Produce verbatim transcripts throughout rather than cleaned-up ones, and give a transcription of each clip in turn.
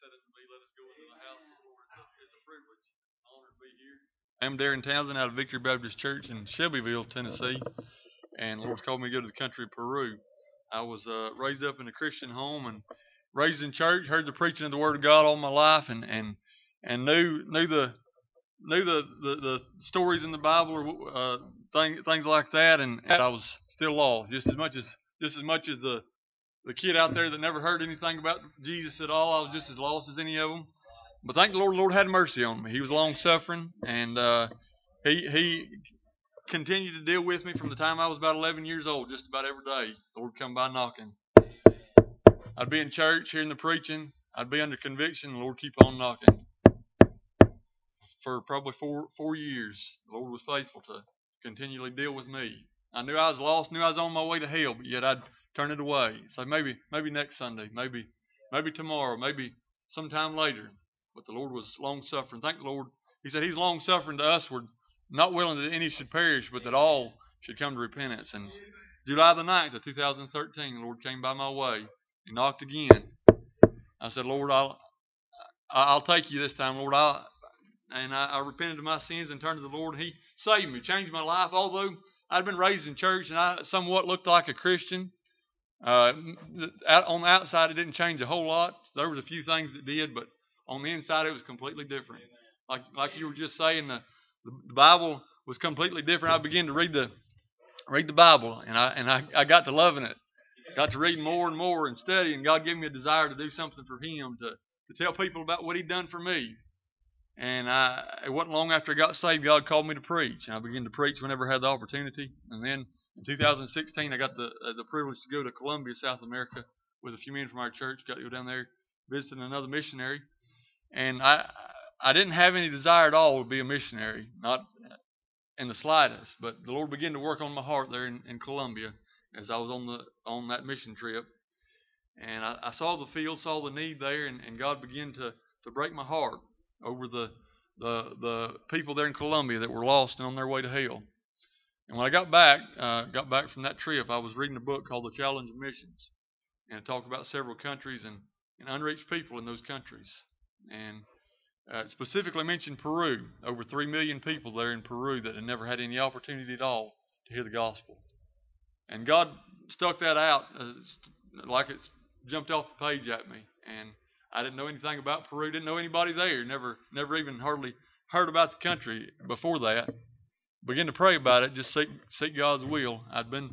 said unto me, let us go into the house of the Lord. It's a, it's a privilege. It's an honor to be here. I'm Darren Townsend out of Victory Baptist Church in Shelbyville, Tennessee, and the Lord's called me to go to the country of Peru. I was uh, raised up in a Christian home and raised in church, heard the preaching of the Word of God all my life, and and and knew knew the knew the, the, the stories in the Bible or uh, thing, things like that, and I was still lost, just as much as just as much as the the kid out there that never heard anything about Jesus at all. I was just as lost as any of them. But thank the Lord, the Lord had mercy on me. He was long suffering, and uh, he he continued to deal with me from the time I was about eleven years old, just about every day. The Lord would come by knocking. I'd be in church hearing the preaching. I'd be under conviction. The Lord would keep on knocking. For probably four four years, the Lord was faithful to continually deal with me. I knew I was lost, knew I was on my way to hell, but yet I'd turn it away. So maybe maybe next Sunday, maybe maybe tomorrow, maybe sometime later. But the Lord was long suffering. Thank the Lord. He said He's long suffering to usward, not willing that any should perish, but that all should come to repentance. And July the ninth of two thousand thirteen, the Lord came by my way. He knocked again. I said, Lord, I'll I'll take you this time, Lord. I'll And I, I repented of my sins and turned to the Lord. He saved me, changed my life. Although I'd been raised in church and I somewhat looked like a Christian, uh, on the outside it didn't change a whole lot. There was a few things that did, but on the inside it was completely different. Like like you were just saying, the, the Bible was completely different. I began to read the read the Bible, and I and I, I got to loving it. Got to read more and more and study, and God gave me a desire to do something for Him, to to tell people about what He'd done for me. And I, it wasn't long after I got saved, God called me to preach. And I began to preach whenever I had the opportunity. And then in two thousand sixteen, I got the uh, the privilege to go to Colombia, South America, with a few men from our church. Got to go down there visiting another missionary. And I I didn't have any desire at all to be a missionary, not in the slightest. But the Lord began to work on my heart there in, in Colombia as I was on the on that mission trip. And I, I saw the field, saw the need there, and, and God began to, to break my heart over the, the the people there in Colombia that were lost and on their way to hell. And when I got back, uh, got back from that trip, I was reading a book called The Challenge of Missions, and it talked about several countries and, and unreached people in those countries. And uh, it specifically mentioned Peru, over three million people there in Peru that had never had any opportunity at all to hear the gospel. And God stuck that out uh, like it jumped off the page at me. And I didn't know anything about Peru, didn't know anybody there, never never even hardly heard about the country before that. Began to pray about it, just seek, seek God's will. I'd been,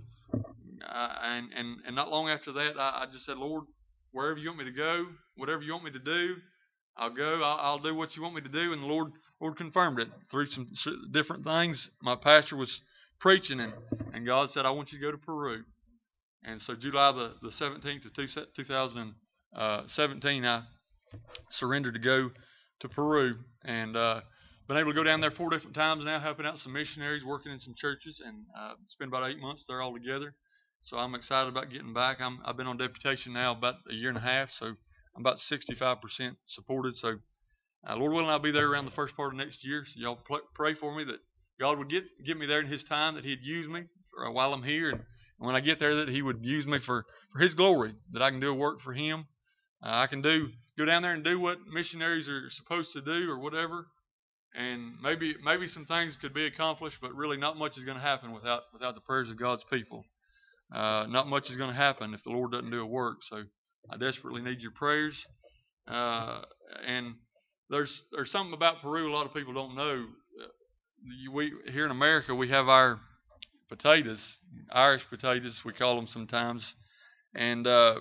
uh, and, and, and not long after that, I, I just said, Lord, wherever you want me to go, whatever you want me to do, I'll go, I'll, I'll do what you want me to do. And the Lord, Lord confirmed it through some different things. My pastor was preaching, and, and God said, I want you to go to Peru. And so July the, the seventeenth of two thousand seventeen, I surrendered to go to Peru, and uh, been able to go down there four different times now, helping out some missionaries, working in some churches, and uh, spent about eight months there altogether. So I'm excited about getting back. I'm, I've been on deputation now about a year and a half, so I'm about sixty-five percent supported. So uh, Lord willing, I'll be there around the first part of next year. So y'all pl- pray for me that God would get get me there in His time, that He'd use me for, uh, while I'm here, and, and when I get there, that He would use me for, for His glory, that I can do a work for Him. Uh, I can do go down there and do what missionaries are supposed to do or whatever, and maybe maybe some things could be accomplished, but really not much is going to happen without without the prayers of God's people. Uh, not much is going to happen if the Lord doesn't do a work. So I desperately need your prayers. Uh, and there's there's something about Peru a lot of people don't know. Uh, we here in America we have our potatoes, Irish potatoes we call them sometimes, and uh,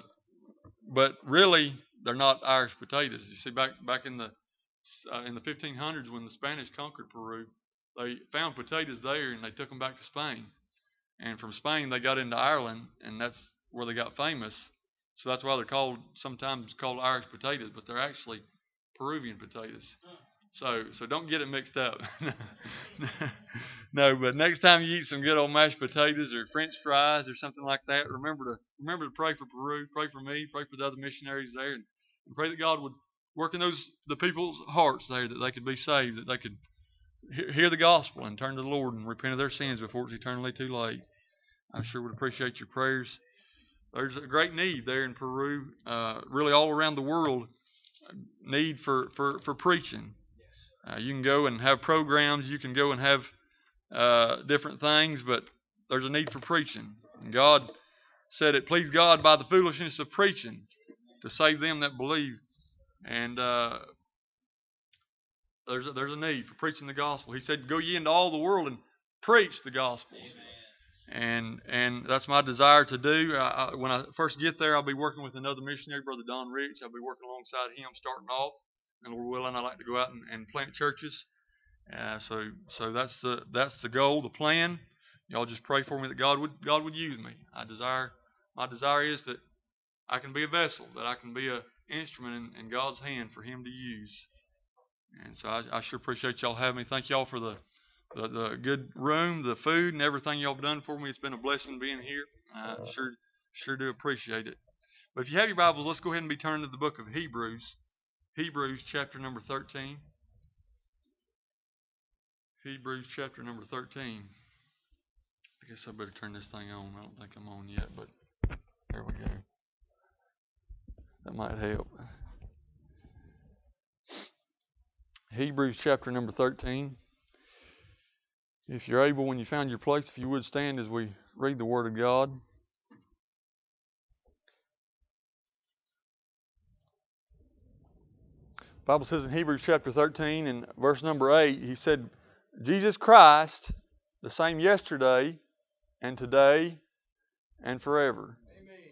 but really they're not Irish potatoes. You see, back back in the uh, in the fifteen hundreds when the Spanish conquered Peru, they found potatoes there and they took them back to Spain. And from Spain they got into Ireland, and that's where they got famous. So that's why they're called sometimes called Irish potatoes, but they're actually Peruvian potatoes. So so don't get it mixed up. No, but next time you eat some good old mashed potatoes or French fries or something like that, remember to remember to pray for Peru, pray for me, pray for the other missionaries there, and, and pray that God would work in those the people's hearts there, that they could be saved, that they could he- hear the gospel and turn to the Lord and repent of their sins before it's eternally too late. I sure would appreciate your prayers. There's a great need there in Peru, uh, really all around the world. need for, for, for preaching. Uh, you can go and have programs. You can go and have uh, different things, but there's a need for preaching. And God said it pleased God by the foolishness of preaching to save them that believe. And uh, there's a, there's a need for preaching the gospel. He said, "Go ye into all the world and preach the gospel." And and that's my desire to do. I, I, when I first get there, I'll be working with another missionary, Brother Don Rich. I'll be working alongside him, starting off. And Lord willing, I like to go out and, and plant churches. Uh, so so that's the that's the goal, the plan. Y'all just pray for me that God would God would use me. I desire my desire is that I can be a vessel, that I can be an instrument in, in God's hand for Him to use. And so I, I sure appreciate y'all having me. Thank y'all for the, the the good room, the food, and everything y'all have done for me. It's been a blessing being here. I sure sure do appreciate it. But if you have your Bibles, let's go ahead and be turned to the book of Hebrews. Hebrews chapter number thirteen. Hebrews chapter number thirteen. I guess I better turn this thing on. I don't think I'm on yet, but there we go. That might help. Hebrews chapter number thirteen. If you're able, when you found your place, if you would stand as we read the Word of God. The Bible says in Hebrews chapter thirteen and verse number eight, he said, Jesus Christ, the same yesterday and today and forever. Amen.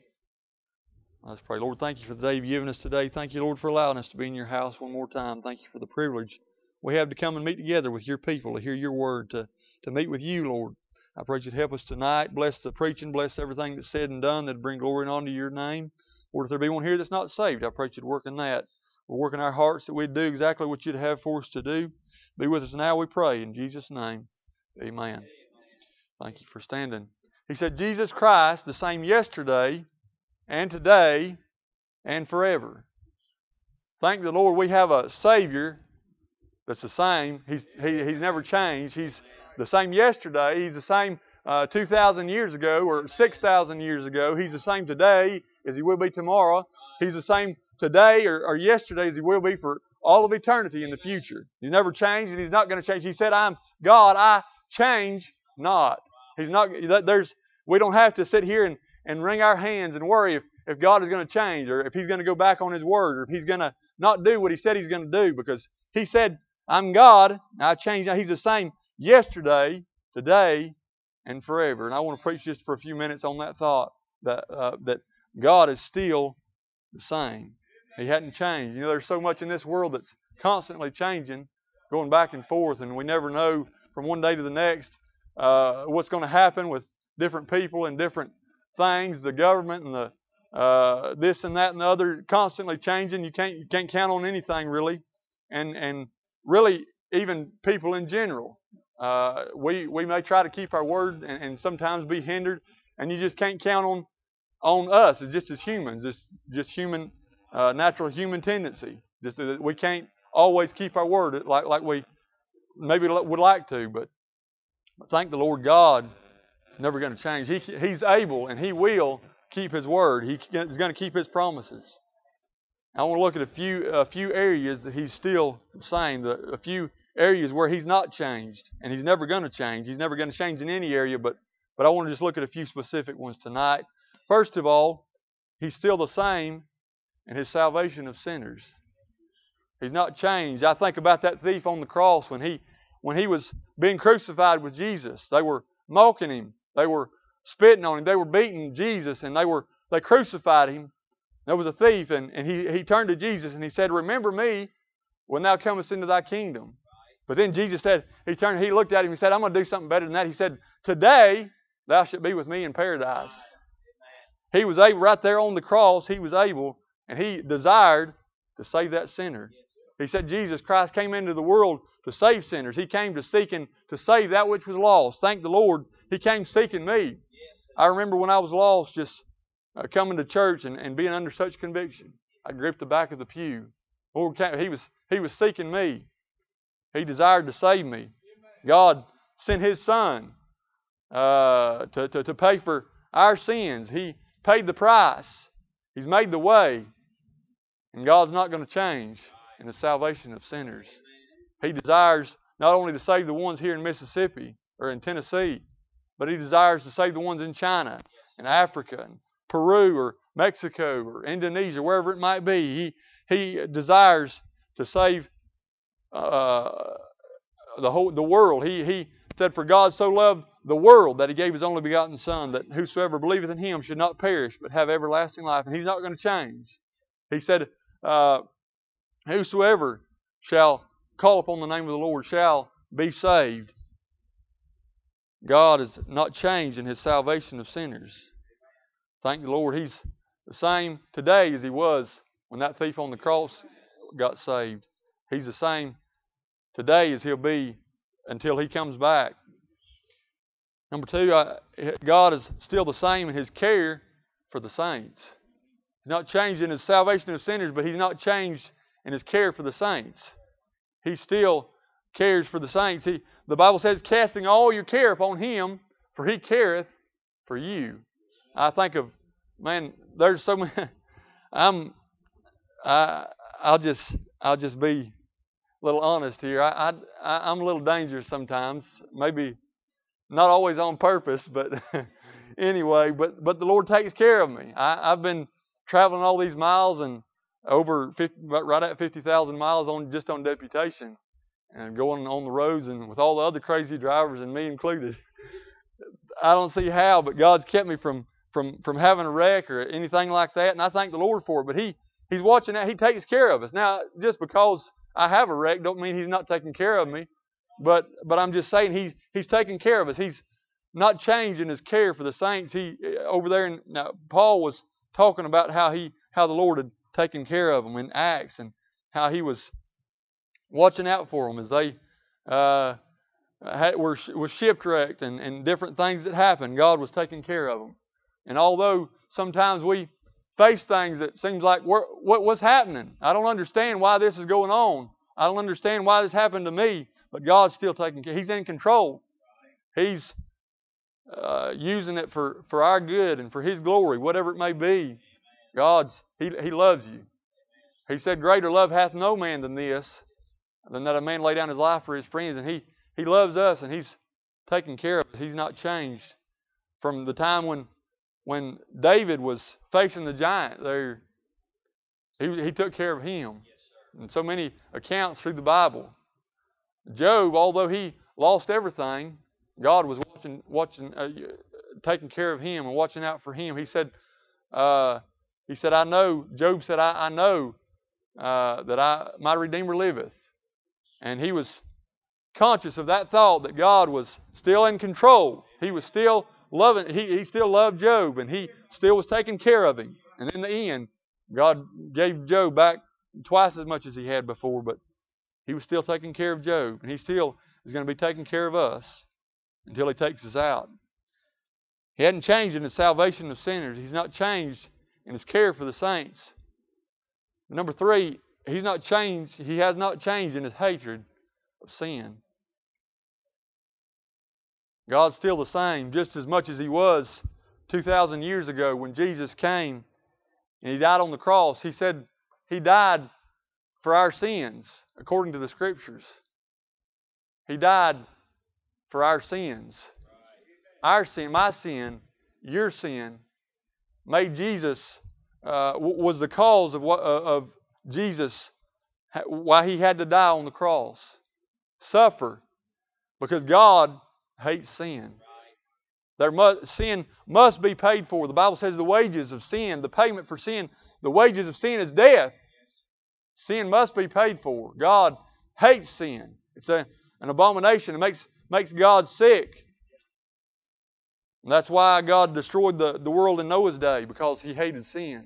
Let's pray. Lord, thank you for the day you've given us today. Thank you, Lord, for allowing us to be in your house one more time. Thank you for the privilege we have to come and meet together with your people, to hear your word, to, to meet with you, Lord. I pray you'd help us tonight. Bless the preaching. Bless everything that's said and done that'd bring glory and honor to your name. Lord, if there be one here that's not saved, I pray you'd work in that. We're working our hearts that we'd do exactly what you'd have for us to do. Be with us now, we pray, in Jesus' name. Amen. Thank you for standing. He said, Jesus Christ, the same yesterday and today and forever. Thank the Lord we have a Savior that's the same. He's he, He's never changed. He's the same yesterday. He's the same uh, two thousand years ago or six thousand years ago. He's the same today as He will be tomorrow. He's the same today or, or yesterday as He will be for all of eternity in the future. He's never changed, and He's not going to change. He said, I'm God, I change not. He's not. There's. We don't have to sit here and, and wring our hands and worry if, if God is going to change, or if He's going to go back on His word, or if He's going to not do what He said He's going to do, because He said, I'm God, I change not. He's the same yesterday, today, and forever. And I want to preach just for a few minutes on that thought, that uh, that God is still the same. He hadn't changed. You know, there's so much in this world that's constantly changing, going back and forth, and we never know from one day to the next uh, what's going to happen with different people and different things, the government and the uh, this and that and the other, constantly changing. You can't you can't count on anything really, and and really even people in general. Uh, we we may try to keep our word and, and sometimes be hindered, and you just can't count on on us. It's just as humans, it's just human. Uh, natural human tendency. Just that we can't always keep our word like like we maybe would like to, but, but thank the Lord God is never going to change. He He's able and He will keep His word. He is going to keep His promises. I want to look at a few a few areas that He's still the same. The, a few areas where He's not changed, and He's never going to change. He's never going to change in any area, but but I want to just look at a few specific ones tonight. First of all, He's still the same in His salvation of sinners. He's not changed. I think about that thief on the cross when he when he was being crucified with Jesus. They were mocking Him. They were spitting on Him. They were beating Jesus, and they were they crucified Him. There was a thief, and, and he, he turned to Jesus and he said, remember me when thou comest into thy kingdom. But then Jesus said, he turned, he looked at him and said, I'm going to do something better than that. He said, today thou shalt be with me in paradise. He was able, right there on the cross, He was able, and He desired to save that sinner. He said Jesus Christ came into the world to save sinners. He came to seek and to save that which was lost. Thank the Lord, He came seeking me. I remember when I was lost, just uh, coming to church and, and being under such conviction. I gripped the back of the pew. Lord came, he was He was seeking me. He desired to save me. God sent His Son uh, to, to, to pay for our sins. He paid the price. He's made the way. And God's not going to change in the salvation of sinners. He desires not only to save the ones here in Mississippi or in Tennessee, but He desires to save the ones in China and Africa and Peru or Mexico or Indonesia, wherever it might be. He, he desires to save uh, the whole the world. He, he said, "For God so loved the world that He gave His only begotten Son, that whosoever believeth in Him should not perish, but have everlasting life." And He's not going to change. He said, uh, "Whosoever shall call upon the name of the Lord shall be saved." God is not changed in His salvation of sinners. Thank the Lord, He's the same today as He was when that thief on the cross got saved. He's the same today as He'll be until He comes back. Number two, I, God is still the same in His care for the saints. He's not changed in His salvation of sinners, but He's not changed in His care for the saints. He still cares for the saints. He, the Bible says, "Casting all your care upon Him, for He careth for you." I think of, man, there's so many. I'm, I, I'll just, I'll just be a little honest here. I, I, I'm a little dangerous sometimes. Maybe not always on purpose, but anyway. But, but the Lord takes care of me. I, I've been traveling all these miles and over fifty, right at fifty thousand miles on just on deputation, and going on the roads and with all the other crazy drivers and me included. I don't see how, but God's kept me from from from having a wreck or anything like that, and I thank the Lord for it. But He He's watching that. He takes care of us. Now, just because I have a wreck don't mean He's not taking care of me, but but I'm just saying He's He's taking care of us. He's not changing His care for the saints. He over there, in, now Paul was talking about how he how the Lord had taken care of them in Acts, and how He was watching out for them as they uh, had, were was shipwrecked and, and different things that happened. God was taking care of them. And although sometimes we face things that seems like, what what's happening? I don't understand why this is going on. I don't understand why this happened to me. But God's still taking care. He's in control. He's uh, using it for, for our good and for His glory, whatever it may be. God's He He loves you. He said, "Greater love hath no man than this, than that a man lay down his life for his friends." And He He loves us, and He's taking care of us. He's not changed from the time when when David was facing the giant there. He he took care of him. And so many accounts through the Bible. Job, although he lost everything, God was watching, watching, uh, taking care of him and watching out for him. He said, uh, he said, "I know." Job said, "I, I know uh, that I my Redeemer liveth," and he was conscious of that thought that God was still in control. He was still loving. He he still loved Job, and He still was taking care of him. And in the end, God gave Job back twice as much as he had before, but He was still taking care of Job, and He still is going to be taking care of us until He takes us out. He hadn't changed in His salvation of sinners. He's not changed in His care for the saints. Number three, He's not changed. He has not changed in His hatred of sin. God's still the same, just as much as He was two thousand years ago when Jesus came and He died on the cross. He said He died for our sins, according to the Scriptures. He died for our sins. Our sin, my sin, your sin, made Jesus, uh, was the cause of what uh, of Jesus, why He had to die on the cross. Suffer, because God hates sin. There must, sin must be paid for. The Bible says the wages of sin, the payment for sin, the wages of sin is death. Sin must be paid for. God hates sin. It's a, an abomination. It makes, makes God sick. And that's why God destroyed the, the world in Noah's day, because He hated sin.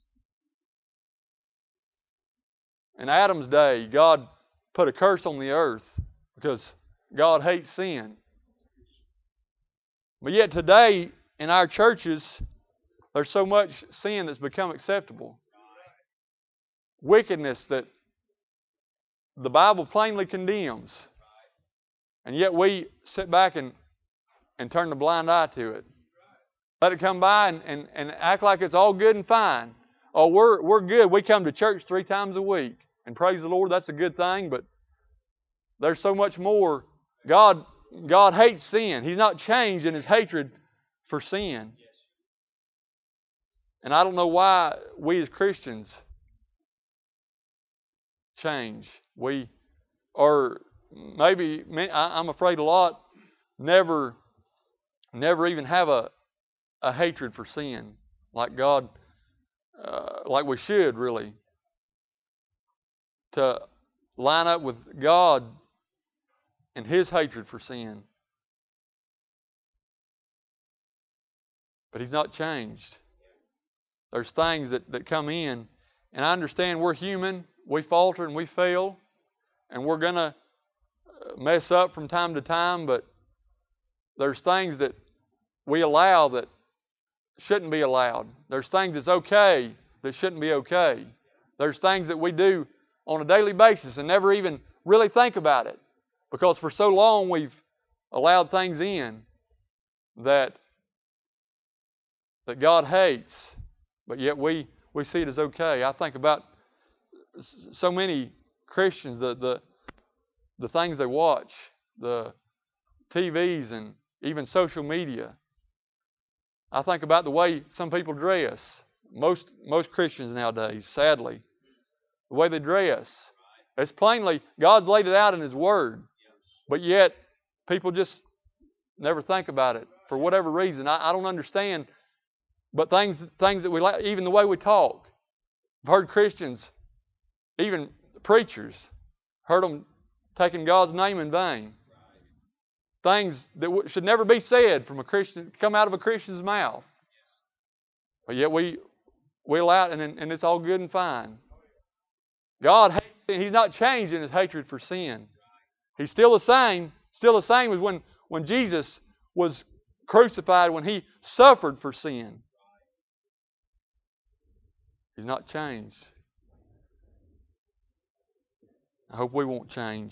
In Adam's day, God put a curse on the earth because God hates sin. But yet today, in our churches, there's so much sin that's become acceptable. Wickedness that the Bible plainly condemns. And yet we sit back and, and turn the blind eye to it. Let it come by and, and, and act like it's all good and fine. oh, we're we're good. We come to church three times a week. And praise the Lord, that's a good thing, but there's so much more. God, God hates sin. He's not changed in His hatred for sin. And I don't know why we as Christians change. We are maybe, I'm afraid a lot, never, never even have a, a hatred for sin like God, uh, like we should really. To line up with God and His hatred for sin. But He's not changed. There's things that, that come in, and I understand we're human, we falter and we fail, and we're going to mess up from time to time, but there's things that we allow that shouldn't be allowed. There's things that's okay that shouldn't be okay. There's things that we do on a daily basis and never even really think about it, because for so long we've allowed things in that that God hates, but yet we, we see it as okay. I think about so many Christians, the the the things they watch, the T Vs and even social media. I think about the way some people dress. Most most Christians nowadays, sadly, the way they dress. It's plainly, God's laid it out in His Word. But yet, people just never think about it for whatever reason. I, I don't understand. But things things that we like, even the way we talk. I've heard Christians, even preachers, heard them taking God's name in vain. Things that w- should never be said from a Christian, come out of a Christian's mouth. But yet we we allow it, and, and it's all good and fine. God hates sin. He's not changed in His hatred for sin. He's still the same. Still the same as when, when Jesus was crucified, when He suffered for sin. He's not changed. I hope we won't change.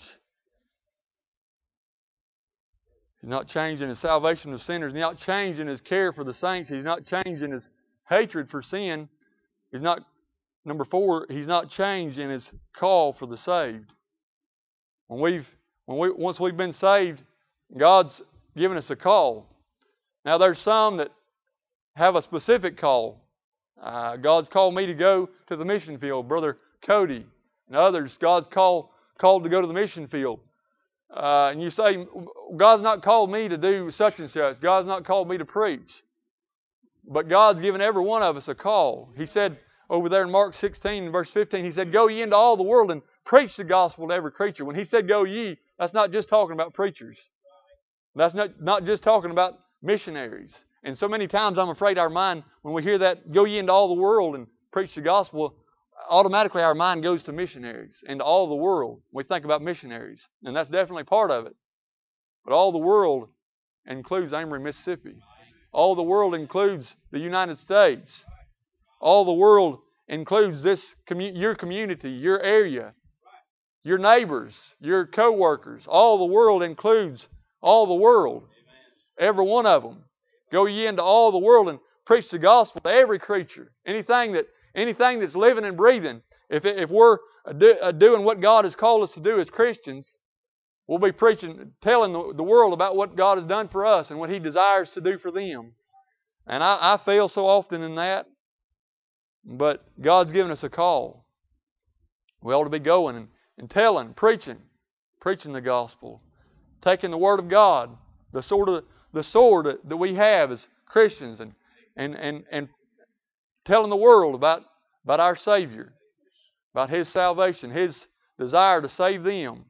He's not changed in His salvation of sinners. He's not changed in His care for the saints. He's not changed in His hatred for sin. He's not, number four, He's not changed in His call for the saved. When we've, when we, once we've been saved, God's given us a call. Now there's some that have a specific call. Uh, God's called me to go to the mission field, Brother Cody. And others, God's call, called to go to the mission field. Uh, and you say, God's not called me to do such and such. God's not called me to preach. But God's given every one of us a call. He said over there in Mark sixteen, verse fifteen, He said, go ye into all the world and preach the gospel to every creature. When He said go ye, that's not just talking about preachers. That's not, not just talking about missionaries. And so many times I'm afraid our mind, when we hear that, go ye into all the world and preach the gospel, automatically our mind goes to missionaries and to all the world. We think about missionaries, and that's definitely part of it. But all the world includes Amory, Mississippi. All the world includes the United States. All the world includes this commu- your community, your area, your neighbors, your co-workers. All the world includes all the world. Every one of them. Go ye into all the world and preach the gospel to every creature. Anything that anything that's living and breathing. If if we're do, uh, doing what God has called us to do as Christians, we'll be preaching, telling the, the world about what God has done for us and what He desires to do for them. And I, I fail so often in that. But God's given us a call. We ought to be going and, and telling, preaching, preaching the gospel, taking the Word of God, the sword of the sword that we have as Christians, and and and and telling the world about about our Savior, about His salvation, His desire to save them.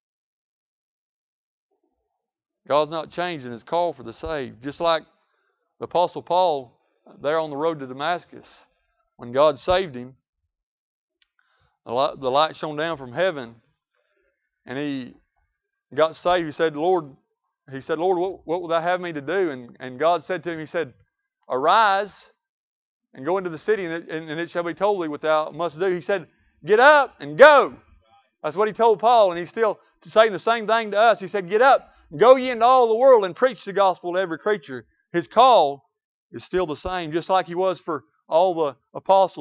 God's not changing His call for the saved. Just like the Apostle Paul there on the road to Damascus, when God saved him, the light, the light shone down from heaven, and he got saved. He said, Lord, he said, Lord, what, what will Thou have me to do? And, and God said to him, He said, arise and go into the city, and it, and, and it shall be told thee what thou must do. He said, get up and go. That's what He told Paul, and He's still saying the same thing to us. He said, get up, go ye into all the world and preach the gospel to every creature. His call is still the same, just like He was for all the apostles and the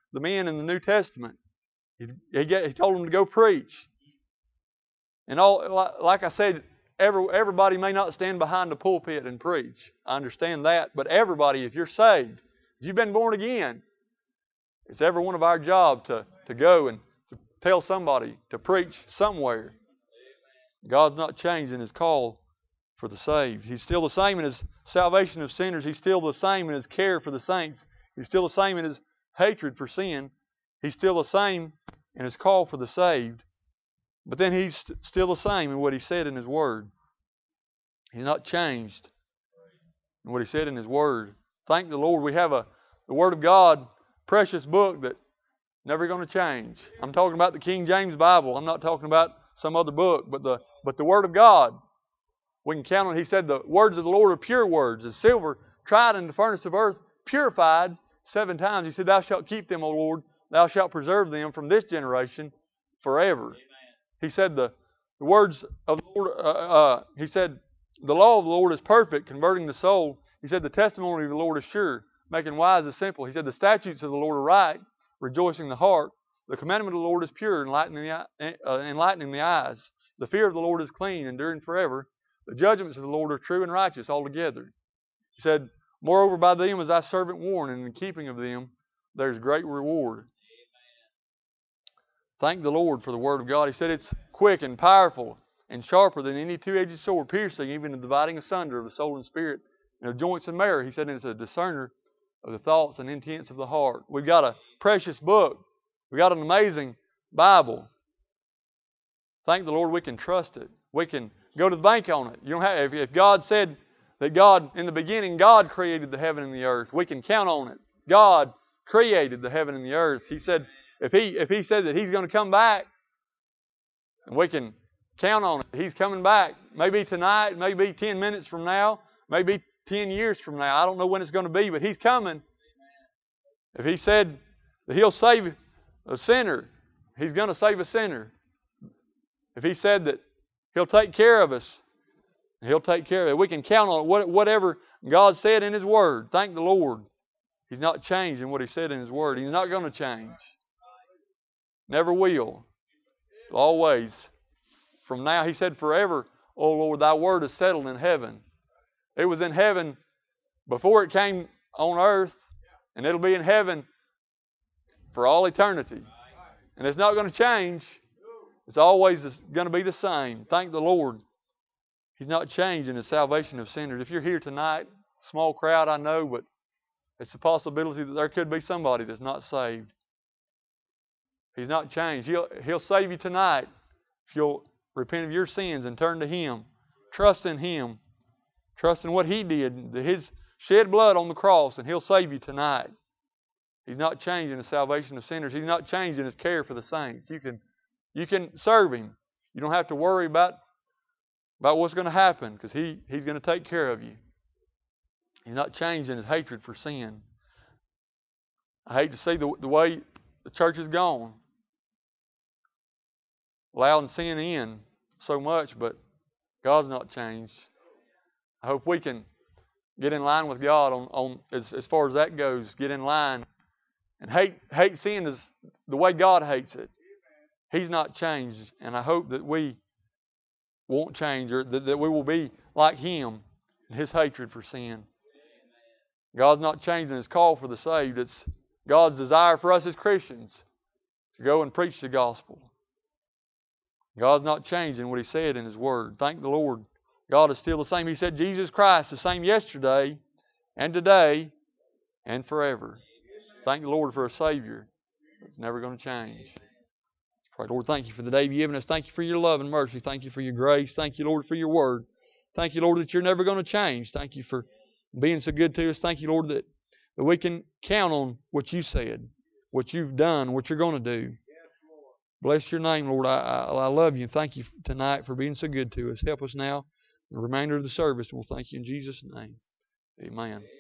the men in the New Testament. He, he, get, he told them to go preach. And all, like I said, every, everybody may not stand behind the pulpit and preach. I understand that. But everybody, if you're saved, if you've been born again, it's every one of our job to, to go and to tell somebody, to preach somewhere. God's not changing His call for the saved. He's still the same in His salvation of sinners. He's still the same in His care for the saints. He's still the same in His hatred for sin. He's still the same in His call for the saved. But then He's st- still the same in what He said in His Word. He's not changed in what He said in His Word. Thank the Lord we have a the Word of God, precious book that never going to change. I'm talking about the King James Bible. I'm not talking about some other book, but the but the Word of God. We can count on. He said the words of the Lord are pure words, as silver tried in the furnace of earth, purified seven times. He said, "Thou shalt keep them, O Lord. Thou shalt preserve them from this generation forever." Amen. He said the, the words of the Lord. Uh, uh, he said the law of the Lord is perfect, converting the soul. He said the testimony of the Lord is sure, making wise the simple. He said the statutes of the Lord are right, rejoicing the heart. The commandment of the Lord is pure, enlightening the, uh, enlightening the eyes. The fear of the Lord is clean, enduring forever. The judgments of the Lord are true and righteous altogether. He said, moreover, by them is thy servant warned, and in the keeping of them there is great reward. Amen. Thank the Lord for the Word of God. He said it's quick and powerful and sharper than any two-edged sword, piercing even the dividing asunder of the soul and spirit, and of joints and marrow. He said it's a discerner of the thoughts and intents of the heart. We've got a precious book. We've got an amazing Bible. Thank the Lord we can trust it. We can go to the bank on it. You don't have, if God said that God, in the beginning, God created the heaven and the earth, we can count on it. God created the heaven and the earth. He said, if He if He said that He's going to come back, and we can count on it. He's coming back. Maybe tonight, maybe ten minutes from now, maybe ten years from now. I don't know when it's going to be, but He's coming. If He said that He'll save a sinner, He's going to save a sinner. If He said that He'll take care of us, He'll take care of it. We can count on it. Whatever God said in His Word, thank the Lord. He's not changing what He said in His Word. He's not going to change. Never will. Always. From now, He said forever, O Lord, thy word is settled in heaven. It was in heaven before it came on earth, and it'll be in heaven for all eternity. And it's not going to change. It's always going to be the same. Thank the Lord. He's not changing His salvation of sinners. If you're here tonight, small crowd, I know, but it's a possibility that there could be somebody that's not saved. He's not changed. He'll, he'll save you tonight if you'll repent of your sins and turn to Him. Trust in Him. Trust in what He did, His shed blood on the cross, and He'll save you tonight. He's not changing the salvation of sinners. He's not changing His care for the saints. You can, you can serve Him. You don't have to worry about, about what's going to happen, because he, He's going to take care of you. He's not changing His hatred for sin. I hate to see the, the way the church has gone. Allowing sin in so much, but God's not changed. I hope we can get in line with God on, on as, as far as that goes. Get in line and hate hate sin is the way God hates it. He's not changed, and I hope that we won't change, or that, that we will be like Him in His hatred for sin. God's not changing His call for the saved. It's God's desire for us as Christians to go and preach the gospel. God's not changing what He said in His Word. Thank the Lord. God is still the same. He said Jesus Christ, the same yesterday and today and forever. Thank the Lord for a Savior that's never going to change. Let's pray. Lord, thank You for the day You've given us. Thank You for Your love and mercy. Thank You for Your grace. Thank You, Lord, for Your Word. Thank You, Lord, that You're never going to change. Thank You for being so good to us. Thank You, Lord, that, that we can count on what You said, what You've done, what You're going to do. Bless Your name, Lord. I, I, I love You. Thank You tonight for being so good to us. Help us now, the remainder of the service. We'll thank You in Jesus' name. Amen.